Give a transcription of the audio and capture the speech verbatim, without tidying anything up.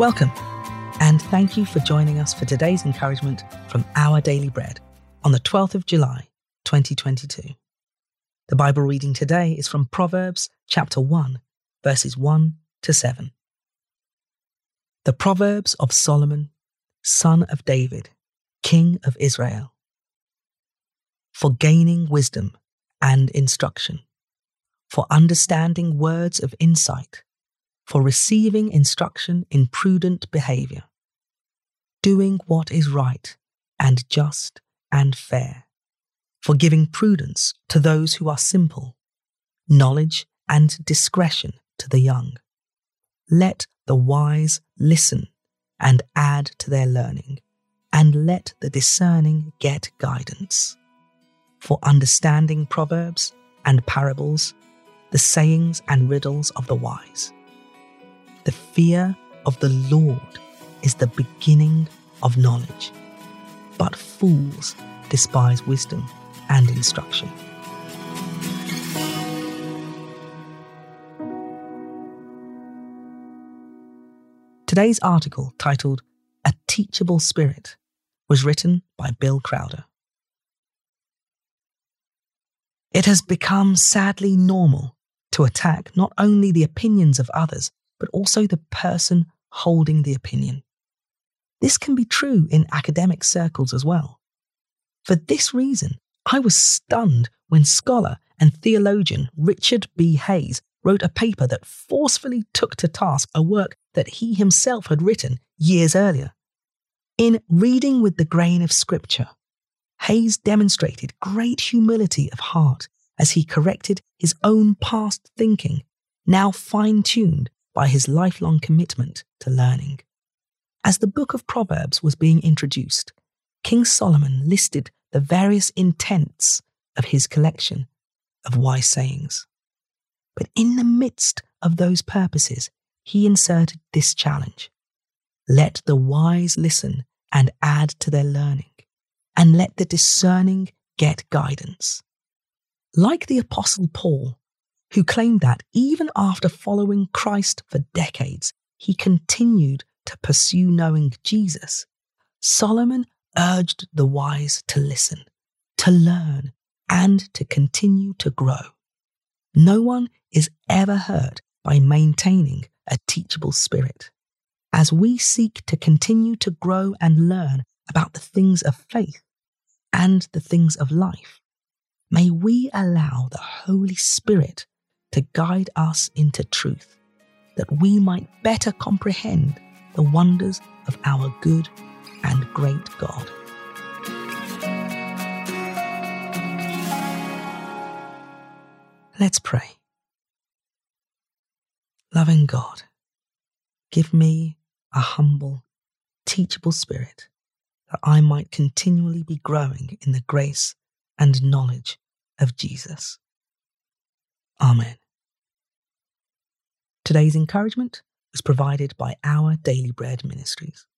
Welcome, and thank you for joining us for today's encouragement from Our Daily Bread on the twelfth of July, twenty twenty-two. The Bible reading today is from Proverbs chapter one, verses one to seven. The Proverbs of Solomon, son of David, king of Israel. For gaining wisdom and instruction, for understanding words of insight, for receiving instruction in prudent behavior, doing what is right and just and fair, for giving prudence to those who are simple, knowledge and discretion to the young. Let the wise listen and add to their learning, and let the discerning get guidance. For understanding proverbs and parables, the sayings and riddles of the wise. The fear of the Lord is the beginning of knowledge, but fools despise wisdom and instruction. Today's article, titled A Teachable Spirit, was written by Bill Crowder. It has become sadly normal to attack not only the opinions of others, but also the person holding the opinion. This can be true in academic circles as well. For this reason, I was stunned when scholar and theologian Richard B. Hays wrote a paper that forcefully took to task a work that he himself had written years earlier. In Reading with the Grain of Scripture, Hays demonstrated great humility of heart as he corrected his own past thinking, now fine-tuned by his lifelong commitment to learning. As the book of Proverbs was being introduced, King Solomon listed the various intents of his collection of wise sayings. But in the midst of those purposes, he inserted this challenge: let the wise listen and add to their learning, and let the discerning get guidance. Like the Apostle Paul, who claimed that even after following Christ for decades, he continued to pursue knowing Jesus, Solomon urged the wise to listen, to learn, and to continue to grow. No one is ever hurt by maintaining a teachable spirit. As we seek to continue to grow and learn about the things of faith and the things of life, may we allow the Holy Spirit to guide us into truth, that we might better comprehend the wonders of our good and great God. Let's pray. Loving God, give me a humble, teachable spirit, that I might continually be growing in the grace and knowledge of Jesus. Amen. Today's encouragement was provided by Our Daily Bread Ministries.